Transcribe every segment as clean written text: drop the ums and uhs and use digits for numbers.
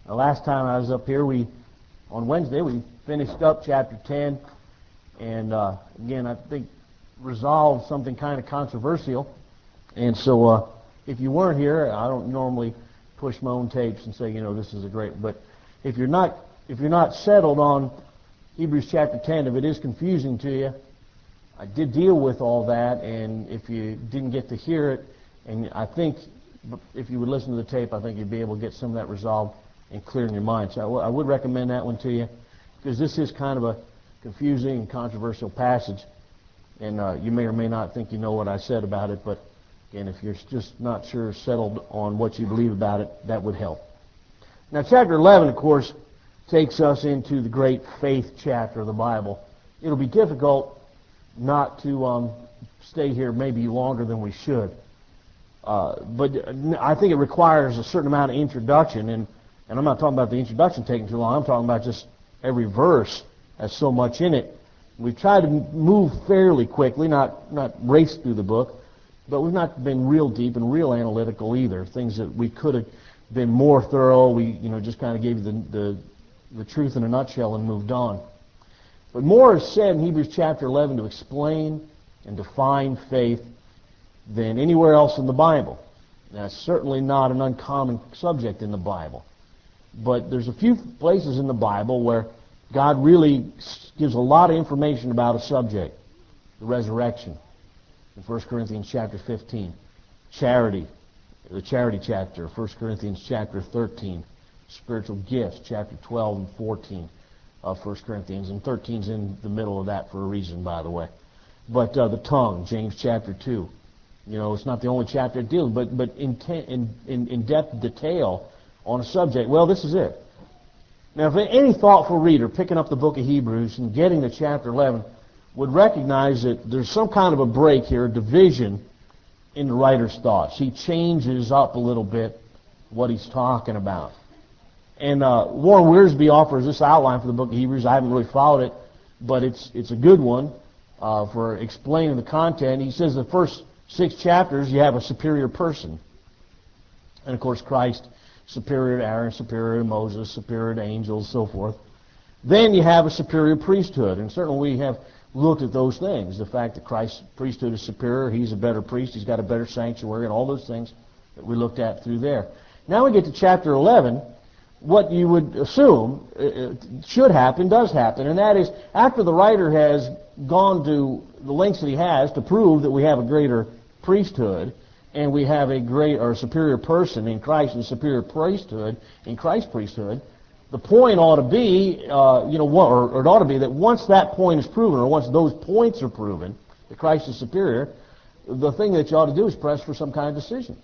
The last time I was up here, on Wednesday, we finished up chapter 10, and again, I think resolved something kind of controversial. And so, if you weren't here, I don't normally push my own tapes and say, this is a great. But if you're not settled on Hebrews chapter 10, if it is confusing to you, I did deal with all that, and if you didn't get to hear it, and I think if you would listen to the tape, I think you'd be able to get some of that resolved and clear in your mind. So I would recommend that one to you, because this is kind of a confusing and controversial passage, and you may or may not think you know what I said about it, but again, if you're just not sure, settled on what you believe about it, that would help. Now, chapter 11, of course, takes us into the great faith chapter of the Bible. It'll be difficult not to stay here maybe longer than we should. But I think it requires a certain amount of introduction, and I'm not talking about the introduction taking too long. I'm talking about just every verse has so much in it. We've tried to move fairly quickly, not race through the book, but we've not been real deep and real analytical either. Things that we could have been more thorough. We just kind of gave you the truth in a nutshell and moved on. But more is said in Hebrews chapter 11 to explain and define faith than anywhere else in the Bible. That's certainly not an uncommon subject in the Bible. But there's a few places in the Bible where God really gives a lot of information about a subject. The resurrection in 1 Corinthians chapter 15. Charity, the charity chapter, 1 Corinthians chapter 13. Spiritual gifts, chapter 12 and 14 of 1 Corinthians. And 13's in the middle of that for a reason, by the way. But the tongue, James chapter 2. It's not the only chapter it deals, but in depth detail on a subject. Well, this is it. Now, if any thoughtful reader picking up the book of Hebrews and getting to chapter 11 would recognize that there's some kind of a break here, a division in the writer's thoughts. He changes up a little bit what he's talking about. And Warren Wiersbe offers this outline for the book of Hebrews. I haven't really followed it, but it's a good one for explaining the content. He says the first 6 chapters you have a superior person. And of course Christ, superior to Aaron, superior to Moses, superior to angels, so forth. Then you have a superior priesthood, and certainly we have looked at those things. The fact that Christ's priesthood is superior, he's a better priest, he's got a better sanctuary, and all those things that we looked at through there. Now we get to chapter 11. What you would assume should happen does happen, and that is after the writer has gone to the lengths that he has to prove that we have a greater priesthood and we have a great or superior person in Christ and a superior priesthood in Christ's priesthood, the point ought to be, or it ought to be that once that point is proven, or once those points are proven, that Christ is superior, the thing that you ought to do is press for some kind of decision.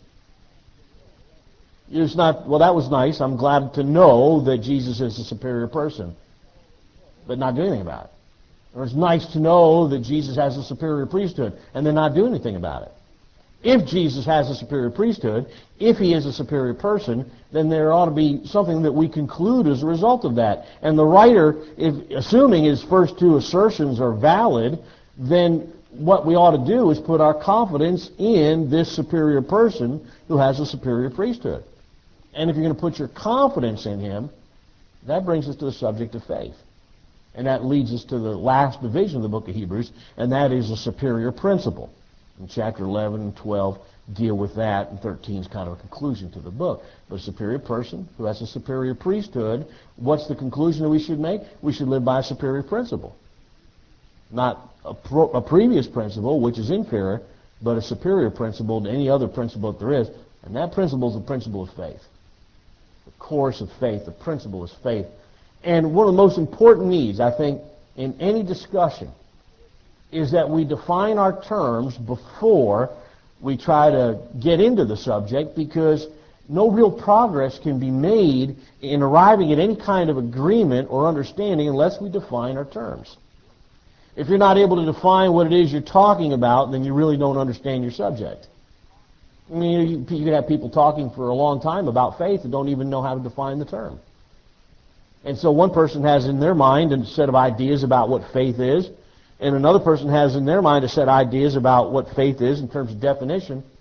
It's not, well, that was nice. I'm glad to know that Jesus is a superior person, but not do anything about it. Or it's nice to know that Jesus has a superior priesthood, and then not do anything about it. If Jesus has a superior priesthood, if he is a superior person, then there ought to be something that we conclude as a result of that. And the writer, assuming his first 2 assertions are valid, then what we ought to do is put our confidence in this superior person who has a superior priesthood. And if you're going to put your confidence in him, that brings us to the subject of faith. And that leads us to the last division of the book of Hebrews, and that is a superior principle. In chapter 11 and 12 deal with that, and 13 is kind of a conclusion to the book. But a superior person who has a superior priesthood, what's the conclusion that we should make? We should live by a superior principle. Not a previous principle, which is inferior, but a superior principle to any other principle that there is, and that principle is the principle of faith. The course of faith, the principle is faith. And one of the most important needs, I think, in any discussion is that we define our terms before we try to get into the subject, because no real progress can be made in arriving at any kind of agreement or understanding unless we define our terms. If you're not able to define what it is you're talking about, then you really don't understand your subject. I mean, you can have people talking for a long time about faith and don't even know how to define the term. And so one person has in their mind a set of ideas about what faith is, and another person has in their mind a set of ideas about what faith is in terms of definition,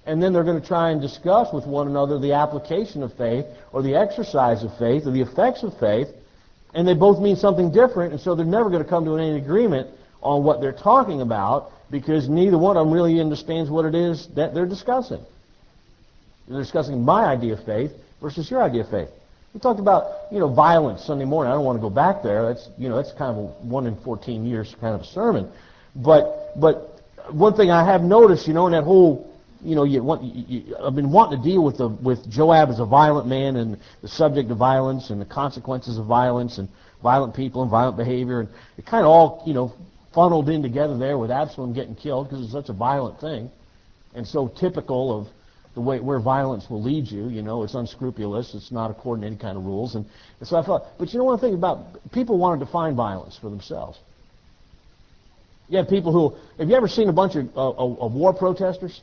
and then they're going to try and discuss with one another the application of faith or the exercise of faith or the effects of faith, and they both mean something different, and so they're never going to come to any agreement on what they're talking about because neither one of them really understands what it is that they're discussing. They're discussing my idea of faith versus your idea of faith. We talked about, violence Sunday morning. I don't want to go back there. That's kind of a 1 in 14 years kind of a sermon. But one thing I have noticed, in that whole, I've been wanting to deal with Joab as a violent man and the subject of violence and the consequences of violence and violent people and violent behavior, and it kind of all, funneled in together there with Absalom getting killed because it's such a violent thing, and so typical of the way where violence will lead you. It's unscrupulous. It's not according to any kind of rules, and so I thought. But one thing about people want to define violence for themselves. You have people who. Have you ever seen a bunch of war protesters?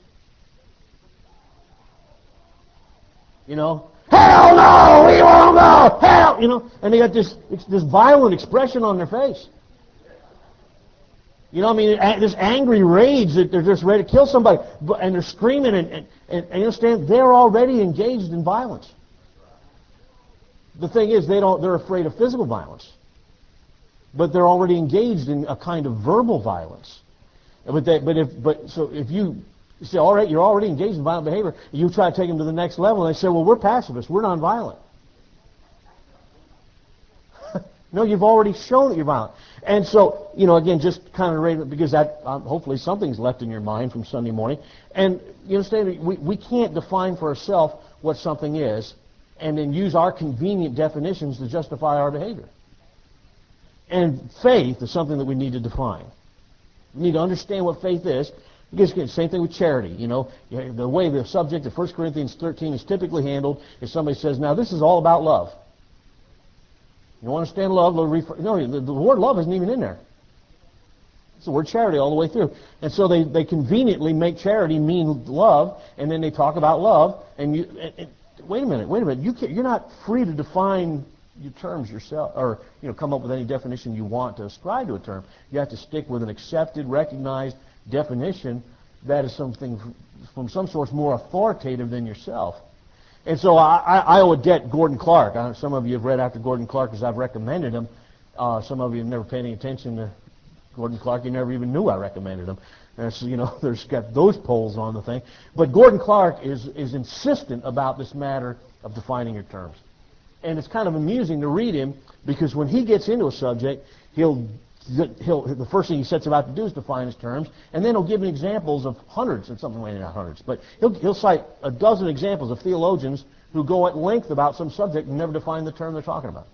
Hell no, we won't go, hell, and they got this violent expression on their face. This angry rage that they're just ready to kill somebody, and they're screaming, and you understand, they're already engaged in violence. The thing is, they're afraid of physical violence, but they're already engaged in a kind of verbal violence. So if you say, all right, you're already engaged in violent behavior, you try to take them to the next level, and they say, well, we're pacifists, we're nonviolent. No, you've already shown that you're violent. And so, again, just kind of because that hopefully something's left in your mind from Sunday morning. And you understand, we can't define for ourselves what something is and then use our convenient definitions to justify our behavior. And faith is something that we need to define. We need to understand what faith is. Because, again, same thing with charity. The way the subject of 1 Corinthians 13 is typically handled is somebody says, now this is all about love. You want to understand love? The word love isn't even in there. It's the word charity all the way through. And so they conveniently make charity mean love, and then they talk about love. And wait a minute. You're not free to define your terms yourself, or come up with any definition you want to ascribe to a term. You have to stick with an accepted, recognized definition that is something from some source more authoritative than yourself. And so I owe a debt Gordon Clark. Some of you have read after Gordon Clark as I've recommended him. Some of you have never paid any attention to Gordon Clark. You never even knew I recommended him. And so, there's got those polls on the thing. But Gordon Clark is insistent about this matter of defining your terms. And it's kind of amusing to read him because when he gets into a subject, the first thing he sets about to do is define his terms, and then he'll give examples of hundreds, or something, maybe not hundreds, but he'll cite a dozen examples of theologians who go at length about some subject and never define the term they're talking about.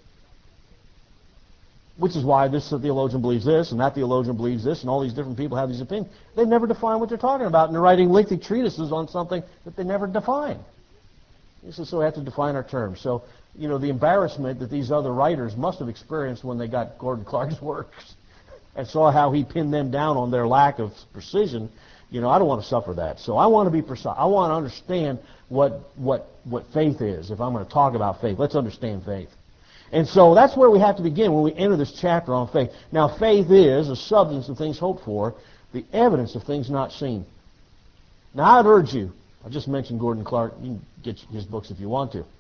Which is why this theologian believes this, and that theologian believes this, and all these different people have these opinions. They never define what they're talking about, and they're writing lengthy treatises on something that they never define. So we have to define our terms. So, the embarrassment that these other writers must have experienced when they got Gordon Clark's works and saw how he pinned them down on their lack of precision, I don't want to suffer that. So I want to be precise. I want to understand what faith is. If I'm going to talk about faith, let's understand faith. And so that's where we have to begin when we enter this chapter on faith. Now, faith is a substance of things hoped for, the evidence of things not seen. Now, I'd urge you, I just mentioned Gordon Clark. You can get his books if you want to.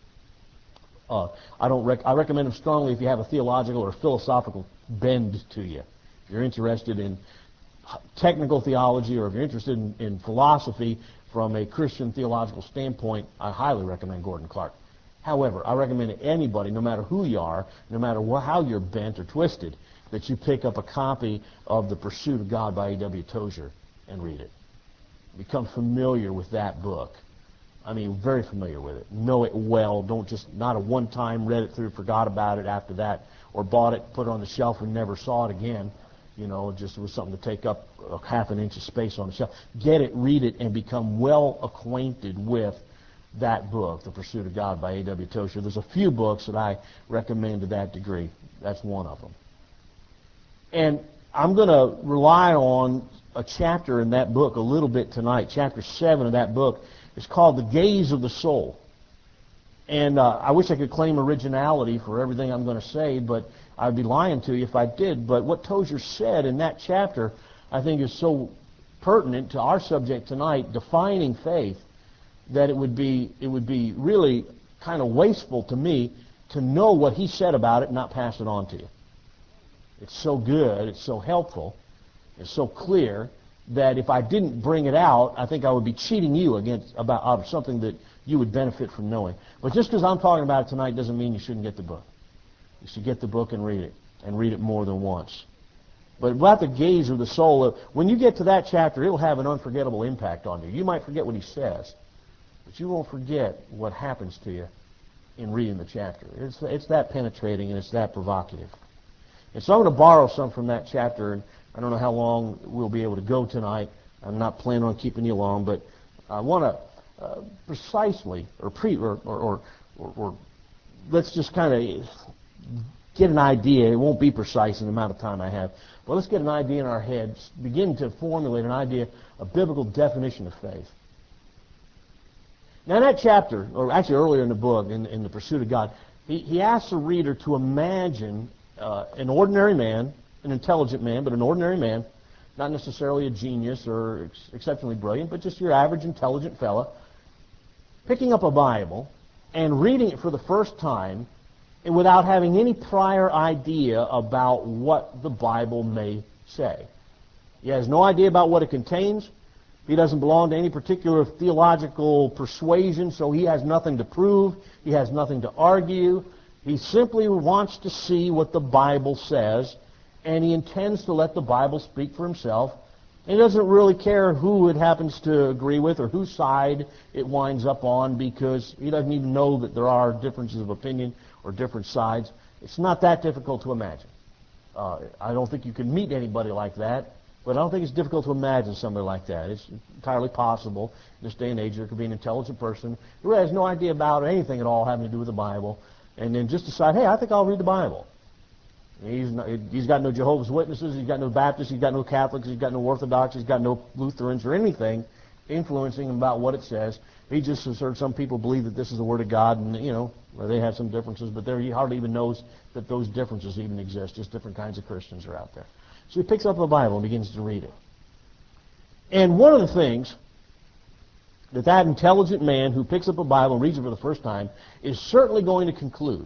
I recommend them strongly if you have a theological or philosophical bend to you. If you're interested in technical theology or if you're interested in philosophy from a Christian theological standpoint, I highly recommend Gordon Clark. However, I recommend to anybody, no matter who you are, no matter how you're bent or twisted, that you pick up a copy of The Pursuit of God by A.W. Tozer and read it. Become familiar with that book. I mean, very familiar with it. Know it well. Don't just, not a one-time read it through, forgot about it after that, or bought it, put it on the shelf and never saw it again. Just it was something to take up a half an inch of space on the shelf. Get it, read it, and become well acquainted with that book, The Pursuit of God by A.W. Tozer. There's a few books that I recommend to that degree. That's one of them. And I'm going to rely on a chapter in that book a little bit tonight. Chapter 7 of that book is called The Gaze of the Soul. And I wish I could claim originality for everything I'm going to say, but I'd be lying to you if I did. But what Tozer said in that chapter, I think, is so pertinent to our subject tonight, defining faith, that it would be really kind of wasteful to me to know what he said about it and not pass it on to you. It's so good, it's so helpful, it's so clear that if I didn't bring it out, I think I would be cheating you out of something that you would benefit from knowing. But just because I'm talking about it tonight doesn't mean you shouldn't get the book. You should get the book and read it more than once. But about the gaze of the soul, when you get to that chapter, it'll have an unforgettable impact on you. You might forget what he says, but you won't forget what happens to you in reading the chapter. It's that penetrating and it's that provocative. And so I'm going to borrow some from that chapter, and I don't know how long we'll be able to go tonight. I'm not planning on keeping you long, but I want to precisely, or let's just kind of get an idea. It won't be precise in the amount of time I have, but let's get an idea in our heads, begin to formulate an idea, a biblical definition of faith. Now in that chapter, or actually earlier in the book, in The Pursuit of God, he asks the reader to imagine an ordinary man, an intelligent man, but an ordinary man, not necessarily a genius or exceptionally brilliant, but just your average intelligent fella, picking up a Bible and reading it for the first time and without having any prior idea about what the Bible may say. He has no idea about what it contains. He doesn't belong to any particular theological persuasion, so he has nothing to prove. He has nothing to argue. He simply wants to see what the Bible says, and he intends to let the Bible speak for himself. And he doesn't really care who it happens to agree with or whose side it winds up on, because he doesn't even know that there are differences of opinion or different sides. It's not that difficult to imagine. I don't think you can meet anybody like that, but I don't think it's difficult to imagine somebody like that. It's entirely possible in this day and age there could be an intelligent person who has no idea about anything at all having to do with the Bible, and then just decide, hey, I think I'll read the Bible. He's got no Jehovah's Witnesses, he's got no Baptists, he's got no Catholics, he's got no Orthodox, he's got no Lutherans or anything influencing him about what it says. He just has heard some people believe that this is the Word of God, and they have some differences, but he hardly even knows that those differences even exist. Just different kinds of Christians are out there. So he picks up the Bible and begins to read it. And one of the things that intelligent man who picks up a Bible and reads it for the first time is certainly going to conclude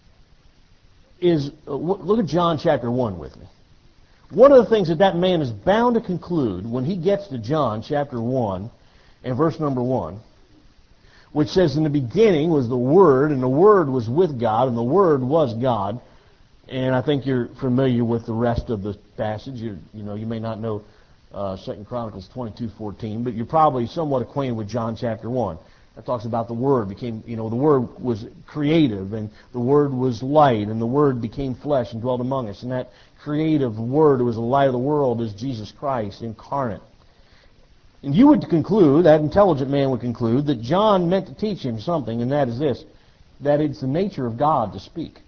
is, look at John chapter 1 with me. One of the things that man is bound to conclude when he gets to John chapter 1 and verse number 1, which says, in the beginning was the Word, and the Word was with God, and the Word was God. And I think you're familiar with the rest of the passage. You may not know 2 Chronicles 22:14, but you're probably somewhat acquainted with John chapter 1. That talks about the Word became, the Word was creative, and the Word was light, and the Word became flesh and dwelt among us. And that creative Word who was the light of the world is Jesus Christ incarnate. And you would conclude, that intelligent man would conclude, that John meant to teach him something, and that is this, that it's the nature of God to speak.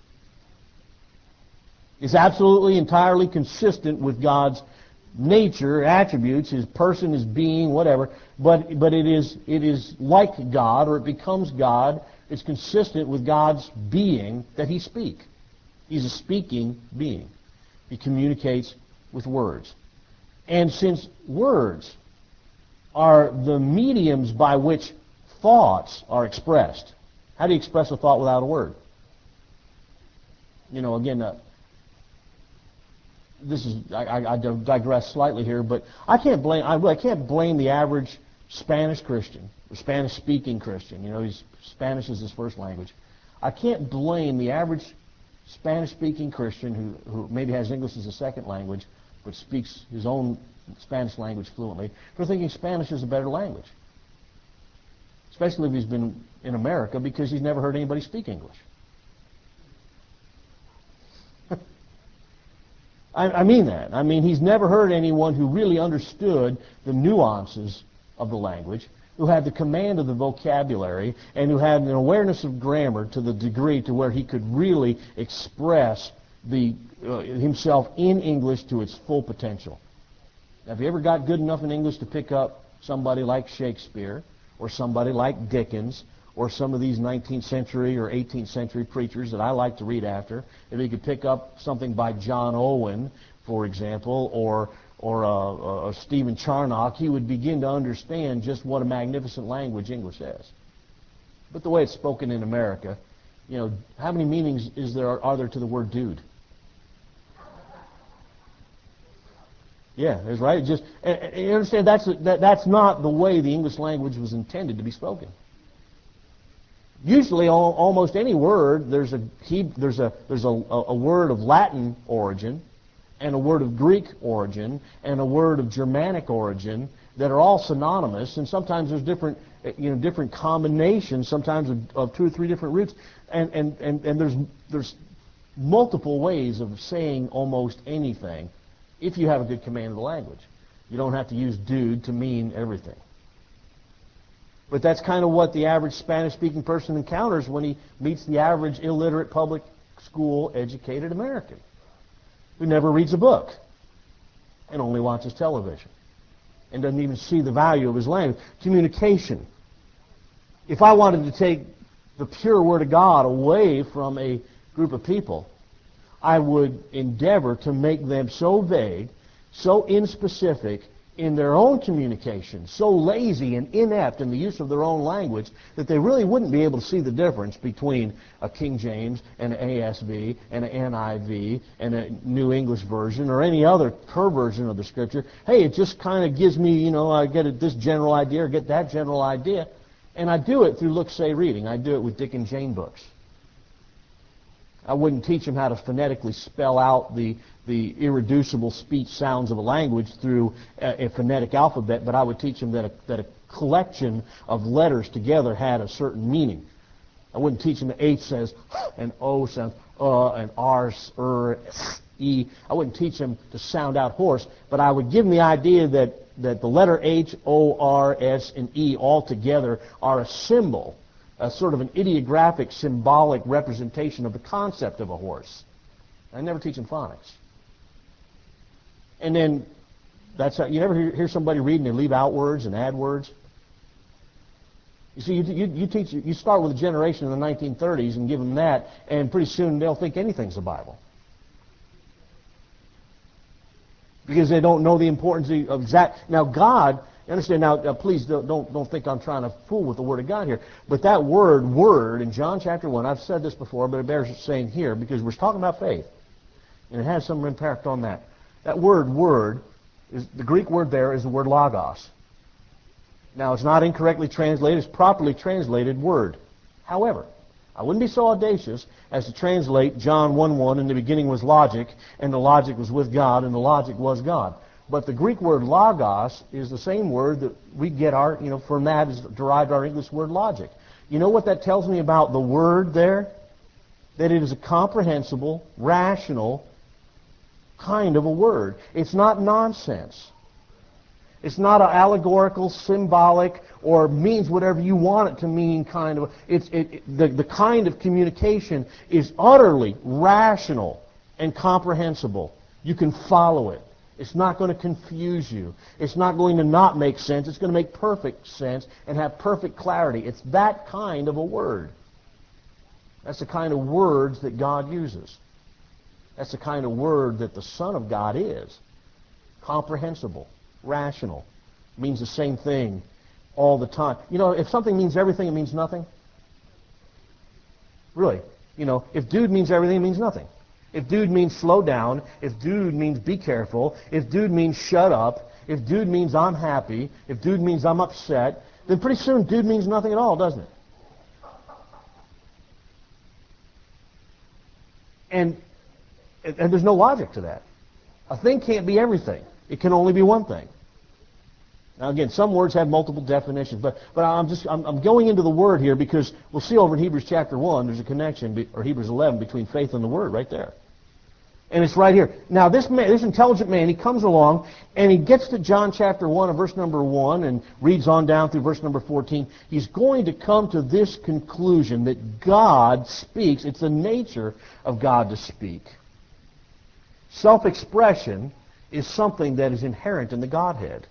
It's absolutely, entirely consistent with God's nature, attributes, his person, his being, whatever, but it is like God, or it becomes God. It's consistent with God's being that he speak. He's a speaking being. He communicates with words. And since words are the mediums by which thoughts are expressed, how do you express a thought without a word? Again, I digress slightly here, but I can't blame the average Spanish Christian, or Spanish-speaking Christian. Spanish is his first language. I can't blame the average Spanish-speaking Christian who maybe has English as a second language, but speaks his own Spanish language fluently, for thinking Spanish is a better language. Especially if he's been in America, because he's never heard anybody speak English. I mean that. I mean, he's never heard anyone who really understood the nuances of the language, who had the command of the vocabulary, and who had an awareness of grammar to the degree to where he could really express himself in English to its full potential. Now, have you ever got good enough in English to pick up somebody like Shakespeare, or somebody like Dickens, or some of these 19th century or 18th century preachers that I like to read after? If you could pick up something by John Owen, for example, or or Stephen Charnock, he would begin to understand just what a magnificent language English is. But the way it's spoken in America, how many meanings are there to the word dude? Yeah, that's right. You understand that's not the way the English language was intended to be spoken. Usually, almost any word, there's a word of Latin origin, and a word of Greek origin, and a word of Germanic origin that are all synonymous, and sometimes there's different combinations, sometimes of 2 or 3 different roots, and there's multiple ways of saying almost anything if you have a good command of the language. You don't have to use dude to mean everything. But that's kind of what the average Spanish-speaking person encounters when he meets the average illiterate public school educated American who never reads a book and only watches television and doesn't even see the value of his language. Communication. If I wanted to take the pure Word of God away from a group of people, I would endeavor to make them so vague, so inspecific in their own communication, so lazy and inept in the use of their own language, that they really wouldn't be able to see the difference between a King James and an ASV and an NIV and a New English Version or any other perversion of the Scripture. Hey, it just kind of gives me, I get this general idea or get that general idea. And I do it through look-say reading. I do it with Dick and Jane books. I wouldn't teach them how to phonetically spell out the irreducible speech sounds of a language through a phonetic alphabet, but I would teach them that a collection of letters together had a certain meaning. I wouldn't teach them that H says and O sounds and R, E. I wouldn't teach them to sound out hoarse, but I would give them the idea that the letter H, O, R, S, and E all together are a symbol, a sort of an ideographic, symbolic representation of the concept of a horse. I never teach them phonics. And then, that's how, you never hear somebody reading and leave out words and add words? You see, you start with a generation in the 1930s and give them that, and pretty soon they'll think anything's the Bible. Because they don't know the importance of exact. Now, God, understand now, please don't think I'm trying to fool with the Word of God here. But that word in John chapter 1, I've said this before, but it bears saying here because we're talking about faith. And it has some impact on that. That word, is the Greek word there is the word logos. Now, it's not incorrectly translated. It's properly translated word. However, I wouldn't be so audacious as to translate John 1:1, in the beginning was logic, and the logic was with God, and the logic was God. But the Greek word logos is the same word that we get from that is derived our English word logic. You know what that tells me about the word there? That it is a comprehensible, rational kind of a word. It's not nonsense. It's not an allegorical, symbolic, or means whatever you want it to mean kind of. The kind of communication is utterly rational and comprehensible. You can follow it. It's not going to confuse you. It's not going to not make sense. It's going to make perfect sense and have perfect clarity. It's that kind of a word. That's the kind of words that God uses. That's the kind of word that the Son of God is. Comprehensible, rational, means the same thing all the time. If something means everything, it means nothing. Really. If dude means everything, it means nothing. If dude means slow down, if dude means be careful, if dude means shut up, if dude means I'm happy, if dude means I'm upset, then pretty soon dude means nothing at all, doesn't it? And there's no logic to that. A thing can't be everything. It can only be one thing. Now again, some words have multiple definitions, but I'm going into the word here because we'll see over in Hebrews chapter 1 there's a connection, or Hebrews 11, between faith and the word right there. And it's right here. Now this intelligent man, he comes along and he gets to John chapter 1 and verse number 1 and reads on down through verse number 14. He's going to come to this conclusion that God speaks. It's the nature of God to speak. Self-expression is something that is inherent in the Godhead.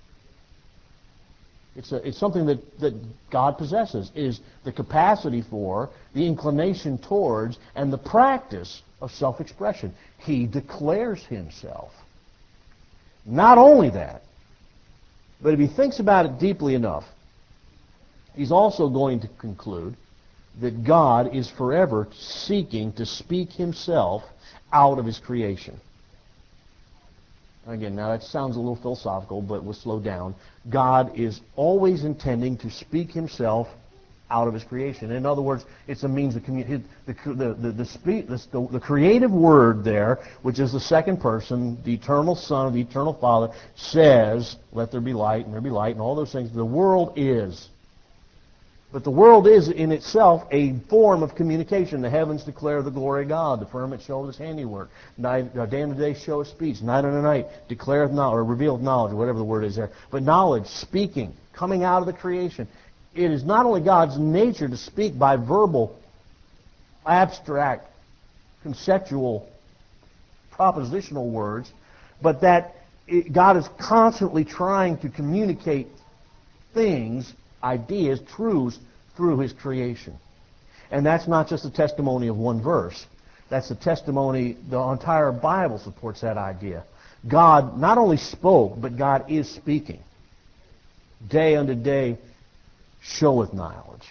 It's something that God possesses, is the capacity for, the inclination towards, and the practice of self-expression. He declares himself. Not only that, but if he thinks about it deeply enough, he's also going to conclude that God is forever seeking to speak himself out of his creation. Again, now that sounds a little philosophical, but we'll slow down. God is always intending to speak himself out of his creation. In other words, it's a means of communication. The creative word there, which is the second person, the eternal Son, the eternal Father, says, let there be light, and there be light, and all those things. The world is. But the world is in itself a form of communication. The heavens declare the glory of God. The firmament showeth his handiwork. Day and day show his speech. Night and night declareth knowledge, or revealeth knowledge, or whatever the word is there. But knowledge, speaking, coming out of the creation. It is not only God's nature to speak by verbal, abstract, conceptual, propositional words, but that God is constantly trying to communicate things, ideas, truths through his creation. And that's not just the testimony of one verse. That's the testimony, the entire Bible supports that idea. God not only spoke, but God is speaking. Day unto day showeth knowledge.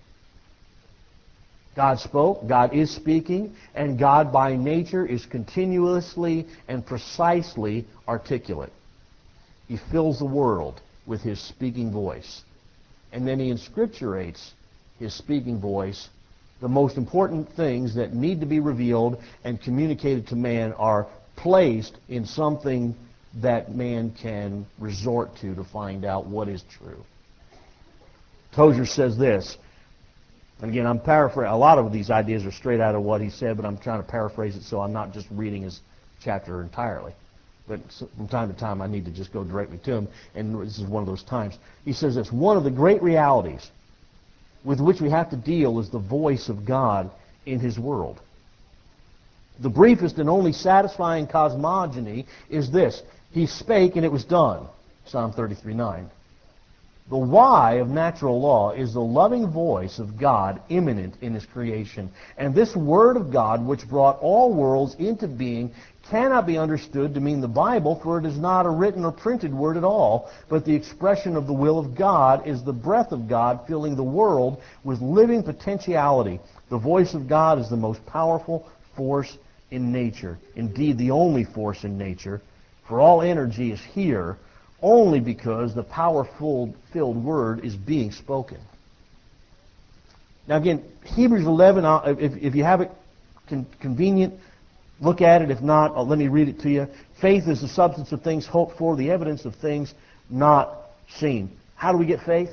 God spoke, God is speaking, and God by nature is continuously and precisely articulate. He fills the world with his speaking voice. And then he inscripturates his speaking voice. The most important things that need to be revealed and communicated to man are placed in something that man can resort to find out what is true. Tozer says this, and again, I'm paraphrasing. A lot of these ideas are straight out of what he said, but I'm trying to paraphrase it so I'm not just reading his chapter entirely. But from time to time, I need to just go directly to him, and this is one of those times. He says this, one of the great realities with which we have to deal is the voice of God in his world. The briefest and only satisfying cosmogony is this, he spake and it was done, Psalm 33:9. The why of natural law is the loving voice of God immanent in his creation. And this word of God, which brought all worlds into being, cannot be understood to mean the Bible, for it is not a written or printed word at all, but the expression of the will of God is the breath of God filling the world with living potentiality. The voice of God is the most powerful force in nature, indeed the only force in nature, for all energy is here only because the power-filled word is being spoken. Now again, Hebrews 11, if you have it convenient, look at it. If not, let me read it to you. Faith is the substance of things hoped for, the evidence of things not seen. How do we get faith?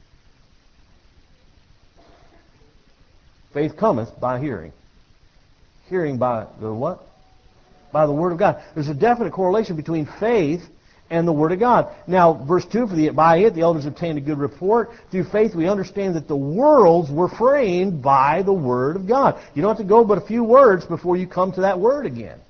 Faith cometh by hearing. Hearing by the what? By the Word of God. There's a definite correlation between faith and the Word of God. Now, verse 2, by it the elders obtained a good report. Through faith we understand that the worlds were framed by the Word of God. You don't have to go but a few words before you come to that Word again.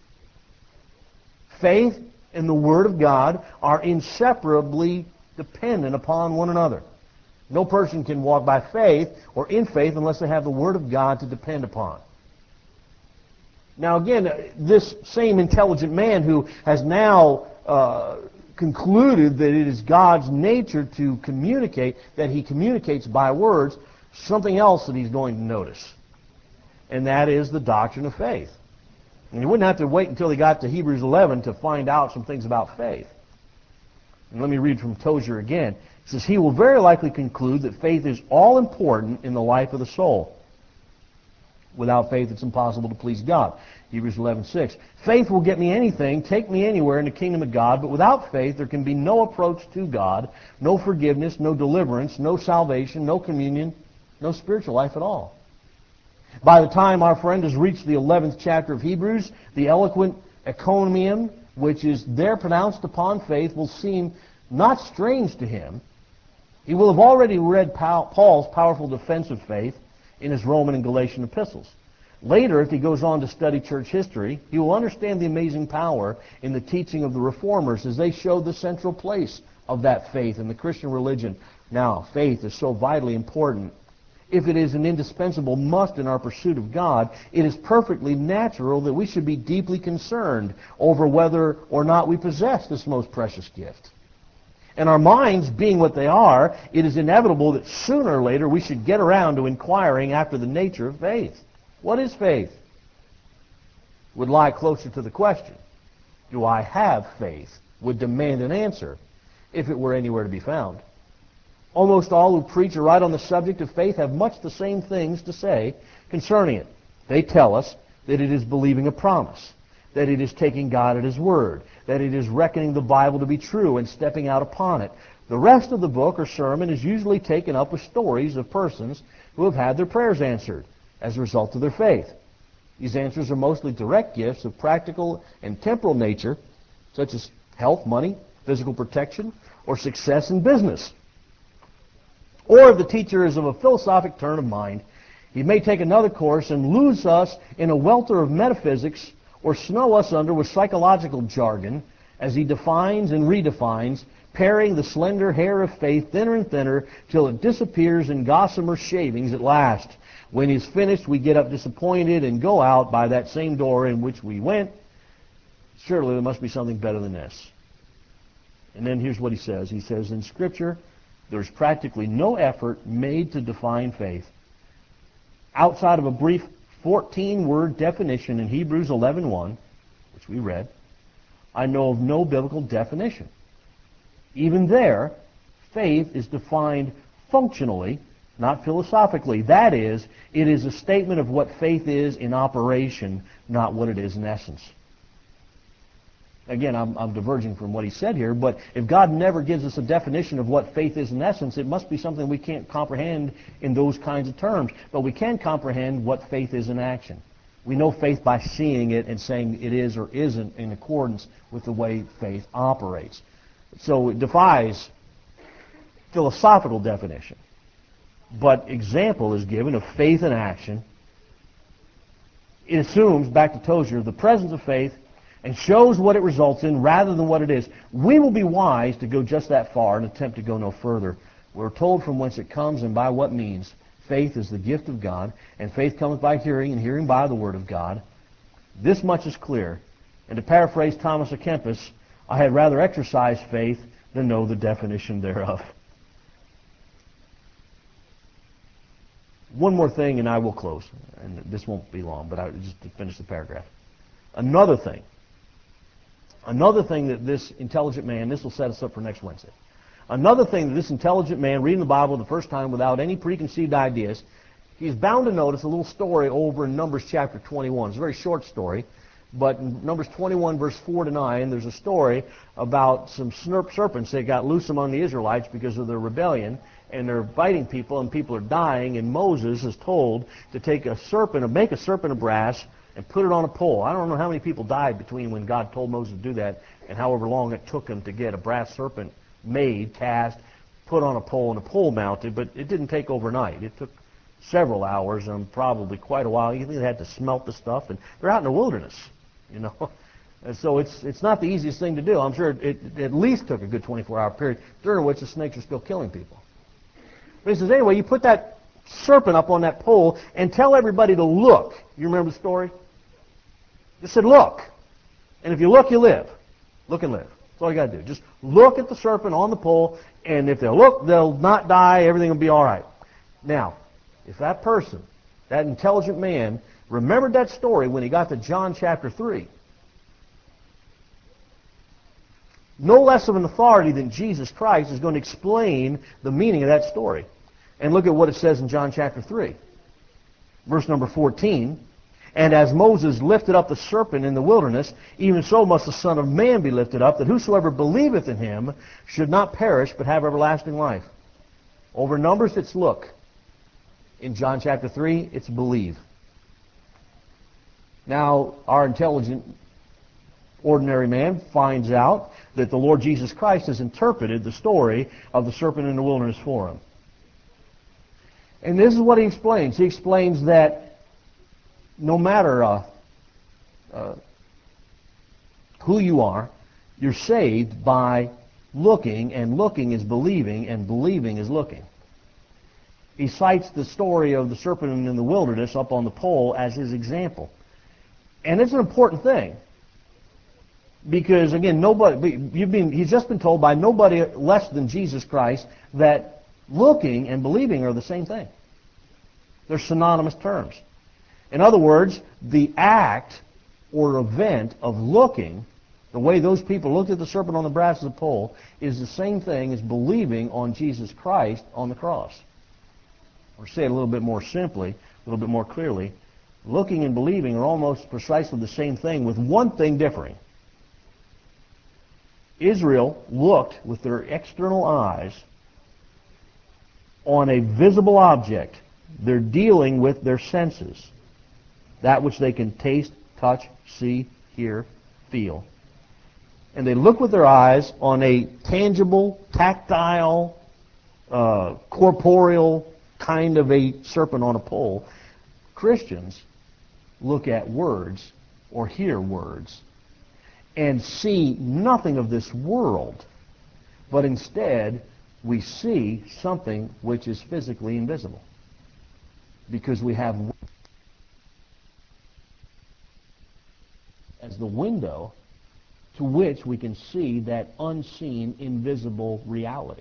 Faith and the Word of God are inseparably dependent upon one another. No person can walk by faith or in faith unless they have the Word of God to depend upon. Now again, this same intelligent man who has now concluded that it is God's nature to communicate, that he communicates by words, something else that he's going to notice. And that is the doctrine of faith. And he wouldn't have to wait until he got to Hebrews 11 to find out some things about faith. And let me read from Tozer again. It says, he will very likely conclude that faith is all important in the life of the soul. Without faith, it's impossible to please God. Hebrews 11:6. Faith will get me anything, take me anywhere in the kingdom of God, but without faith there can be no approach to God, no forgiveness, no deliverance, no salvation, no communion, no spiritual life at all. By the time our friend has reached the 11th chapter of Hebrews, the eloquent encomium, which is there pronounced upon faith, will seem not strange to him. He will have already read Paul's powerful defense of faith in his Roman and Galatian epistles. Later, if he goes on to study church history, he will understand the amazing power in the teaching of the Reformers as they showed the central place of that faith in the Christian religion. Now, faith is so vitally important if it is an indispensable must in our pursuit of God, it is perfectly natural that we should be deeply concerned over whether or not we possess this most precious gift. And our minds being what they are, it is inevitable that sooner or later we should get around to inquiring after the nature of faith. What is faith? Would lie closer to the question. Do I have faith? Would demand an answer, if it were anywhere to be found. Almost all who preach or write on the subject of faith have much the same things to say concerning it. They tell us that it is believing a promise, that it is taking God at His word, that it is reckoning the Bible to be true and stepping out upon it. The rest of the book or sermon is usually taken up with stories of persons who have had their prayers answered as a result of their faith. These answers are mostly direct gifts of practical and temporal nature, such as health, money, physical protection, or success in business. Or if the teacher is of a philosophic turn of mind, he may take another course and lose us in a welter of metaphysics or snow us under with psychological jargon as he defines and redefines, paring the slender hair of faith thinner and thinner till it disappears in gossamer shavings at last. When he's finished, we get up disappointed and go out by that same door in which we went. Surely there must be something better than this. And then here's what he says. He says, in Scripture, there's practically no effort made to define faith. Outside of a brief 14-word definition in Hebrews 11:1, which we read, I know of no biblical definition. Even there, faith is defined functionally, not philosophically. That is, it is a statement of what faith is in operation, not what it is in essence. Again, I'm diverging from what he said here, but if God never gives us a definition of what faith is in essence, it must be something we can't comprehend in those kinds of terms. But we can comprehend what faith is in action. We know faith by seeing it and saying it is or isn't in accordance with the way faith operates. So it defies philosophical definition. But example is given of faith in action. It assumes, back to Tozer, the presence of faith and shows what it results in rather than what it is. We will be wise to go just that far and attempt to go no further. We're told from whence it comes and by what means. Faith is the gift of God, and faith cometh by hearing, and hearing by the word of God. This much is clear. And to paraphrase Thomas à Kempis, I had rather exercise faith than know the definition thereof. One more thing, and I will close. And this won't be long, but just to finish the paragraph. Another thing that this intelligent man, this will set us up for next Wednesday. Another thing that this intelligent man, reading the Bible the first time without any preconceived ideas, he's bound to notice a little story over in Numbers chapter 21. It's a very short story, but in Numbers 21, verse 4 to 9, there's a story about some serpents that got loose among the Israelites because of their rebellion, and they're biting people, and people are dying, and Moses is told to take a serpent, make a serpent of brass, and put it on a pole. I don't know how many people died between when God told Moses to do that and however long it took him to get a brass serpent made, cast, put on a pole, and a pole mounted, but it didn't take overnight. It took several hours and probably quite a while. You think they had to smelt the stuff, and they're out in the wilderness, you know. And so it's not the easiest thing to do. I'm sure it at least took a good 24-hour period, during which the snakes are still killing people. But he says, anyway, you put that serpent up on that pole and tell everybody to look. You remember the story? Just said, look. And if you look, you live. Look and live. That's all you got to do. Just look at the serpent on the pole, and if they'll look, they'll not die. Everything will be all right. Now, if that person, that intelligent man, remembered that story when he got to John chapter 3, no less of an authority than Jesus Christ is going to explain the meaning of that story. And look at what it says in John chapter 3. Verse number 14. And as Moses lifted up the serpent in the wilderness, even so must the Son of Man be lifted up, that whosoever believeth in him should not perish, but have everlasting life. Over Numbers, it's look. In John chapter 3, it's believe. Now, our intelligent, ordinary man finds out that the Lord Jesus Christ has interpreted the story of the serpent in the wilderness for him. And this is what he explains. He explains that no matter who you are, you're saved by looking, and looking is believing, and believing is looking. He cites the story of the serpent in the wilderness up on the pole as his example. And it's an important thing. Because, again, he's just been told by nobody less than Jesus Christ that looking and believing are the same thing. They're synonymous terms. In other words, the act or event of looking, the way those people looked at the serpent on the brass of the pole, is the same thing as believing on Jesus Christ on the cross. Or say it a little bit more simply, a little bit more clearly, looking and believing are almost precisely the same thing, with one thing differing. Israel looked with their external eyes on a visible object. They're dealing with their senses, that which they can taste, touch, see, hear, feel. And they look with their eyes on a tangible, tactile, corporeal kind of a serpent on a pole. Christians look at words or hear words and see nothing of this world, but instead we see something which is physically invisible, because we have as the window to which we can see that unseen, invisible reality.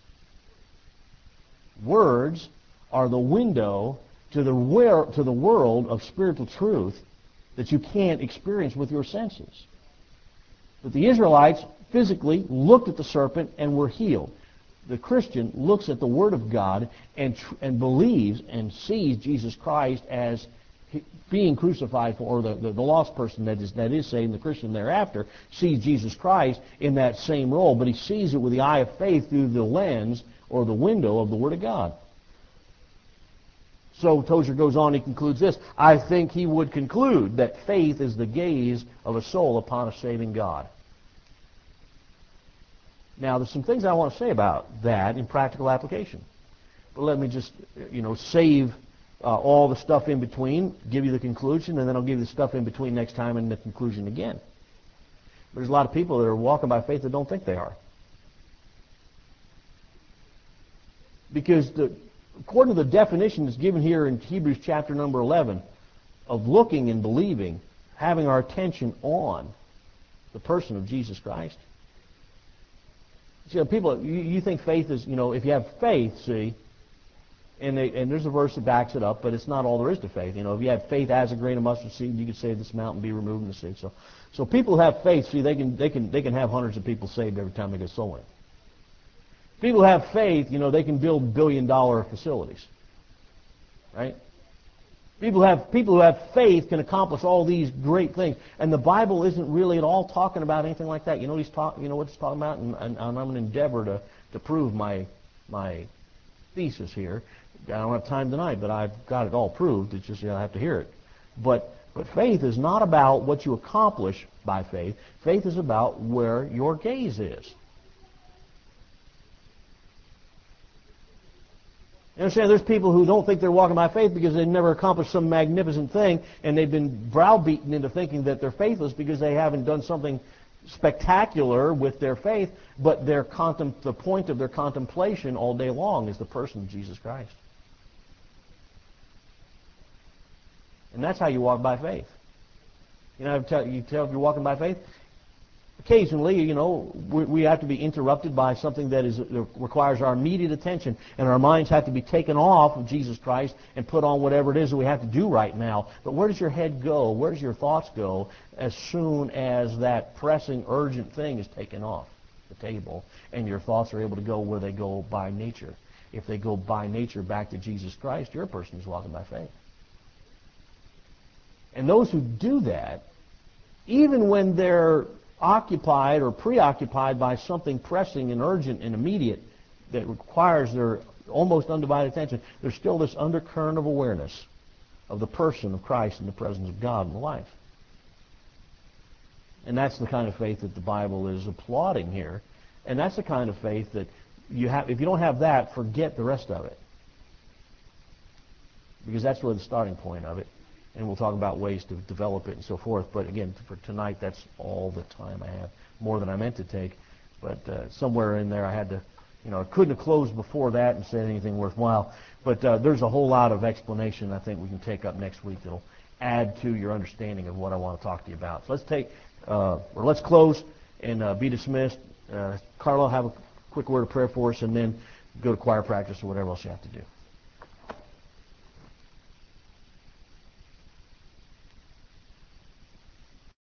Words are the window to the world of spiritual truth that you can't experience with your senses. But the Israelites physically looked at the serpent and were healed. The Christian looks at the Word of God and believes and sees Jesus Christ as being crucified for, or the lost person that is saved, the Christian thereafter sees Jesus Christ in that same role, but he sees it with the eye of faith through the lens or the window of the Word of God. So Tozer goes on, he concludes this: I think he would conclude that faith is the gaze of a soul upon a saving God. Now, there's some things I want to say about that in practical application. But let me just, save all the stuff in between, give you the conclusion, and then I'll give you the stuff in between next time and the conclusion again. There's a lot of people that are walking by faith that don't think they are. Because according to the definition that's given here in Hebrews chapter number 11 of looking and believing, having our attention on the person of Jesus Christ. People, you think faith is, if you have faith, see, and there's a verse that backs it up, but it's not all there is to faith. If you have faith as a grain of mustard seed, you could say this mountain be removed in the sea. So people who have faith, see, they can have hundreds of people saved every time they get soul winning. People who have faith, they can build billion-dollar facilities, right? People who have faith can accomplish all these great things, and the Bible isn't really at all talking about anything like that. You know what it's talking about, and I'm going to endeavor to prove my thesis here. I don't have time tonight, but I've got it all proved. It's just I have to hear it. But faith is not about what you accomplish by faith. Faith is about where your gaze is. You understand, there's people who don't think they're walking by faith because they've never accomplished some magnificent thing, and they've been browbeaten into thinking that they're faithless because they haven't done something spectacular with their faith, but the point of their contemplation all day long is the person of Jesus Christ. And that's how you walk by faith. You tell if you're walking by faith. Occasionally, we have to be interrupted by something that requires our immediate attention, and our minds have to be taken off of Jesus Christ and put on whatever it is that we have to do right now. But where does your head go? Where does your thoughts go as soon as that pressing, urgent thing is taken off the table, and your thoughts are able to go where they go by nature? If they go by nature back to Jesus Christ, you're a person who's walking by faith. And those who do that, even when they're occupied or preoccupied by something pressing and urgent and immediate that requires their almost undivided attention, there's still this undercurrent of awareness of the person of Christ and the presence of God in the life. And that's the kind of faith that the Bible is applauding here. And that's the kind of faith that you have. If you don't have that, forget the rest of it. Because that's really the starting point of it. And we'll talk about ways to develop it and so forth. But again, for tonight, that's all the time I have. More than I meant to take. But somewhere in there, I had to, it couldn't have closed before that and said anything worthwhile. But there's a whole lot of explanation I think we can take up next week that'll add to your understanding of what I want to talk to you about. So let's close and be dismissed. Carlo, have a quick word of prayer for us, and then go to choir practice or whatever else you have to do.